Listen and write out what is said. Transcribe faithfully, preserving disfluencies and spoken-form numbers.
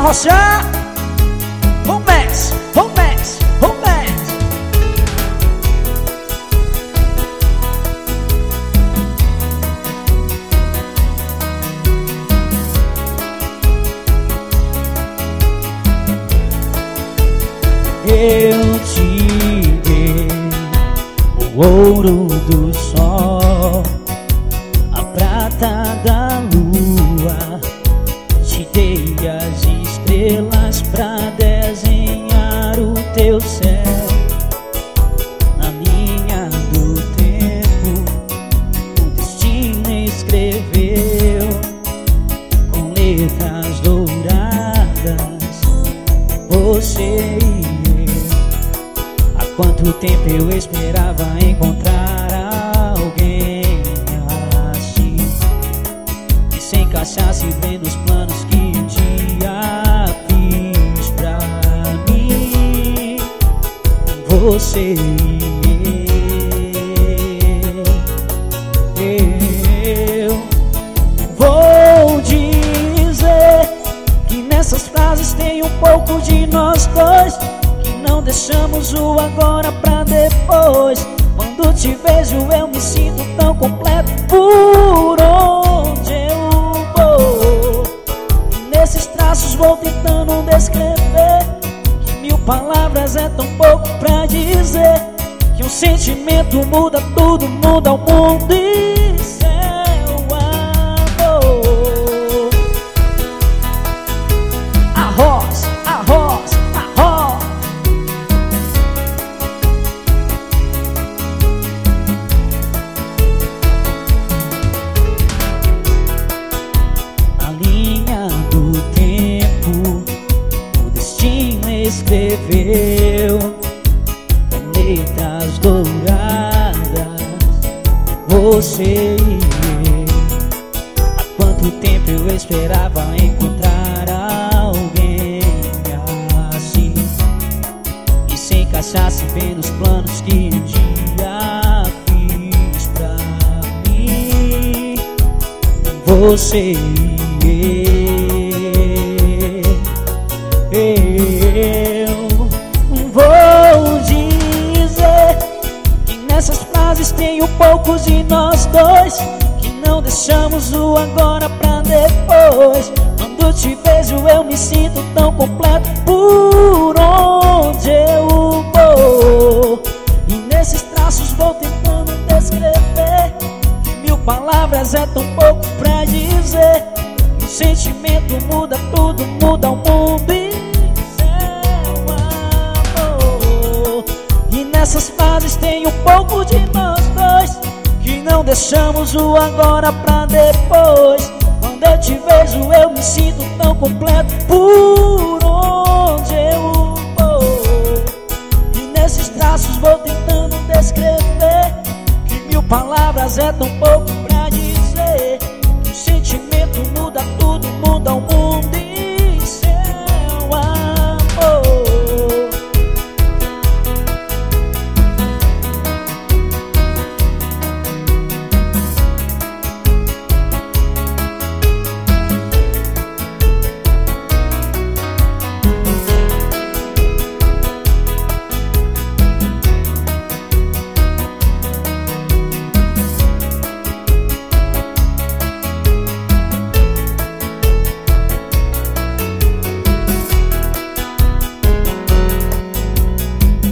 arrochar. Romance, romance, romance. Eu te dei o ouro do sol, a prata da lua, te dei as estrelas pra desenhar o teu céu. Na linha do tempo, o destino escreveu com letras douradas você e eu. Há quanto tempo eu esperava encontrar alguém assim, que se encaixasse bem nos planos que um dia fiz pra mim. Você e eu. Vou dizer que nessas frases tem um pouco de nós dois, que não deixamos o agora pra depois. Quando te vejo eu me sinto tão completo por onde eu vou. E nesses traços vou tentando descrever que mil palavras é tão pouco pra dizer que um sentimento muda tudo, muda o mundo e seu amor. Arroz, arroz, arroz. Na linha do tempo, o destino escreveu com letras douradas você e eu. Há quanto tempo eu esperava encontrar alguém assim, que se encaixasse bem nos planos que um dia fiz pra mim. Você e eu. Vou dizer que nessas frases tem um pouco de nós dois, que não deixamos o agora pra depois. Quando te vejo eu me sinto tão completo por onde eu vou. E nesses traços vou tentando descrever que mil palavras é tão pouco pra dizer que o sentimento muda tudo, muda o mundo e seu amor. E nessas frases tem um pouco de nós dois, que não deixamos o agora pra depois. Quando eu te vejo eu me sinto tão completo por onde eu vou. E nesses traços vou tentando descrever que mil palavras é tão pouco pra dizer que o sentimento muda tudo, muda o mundo.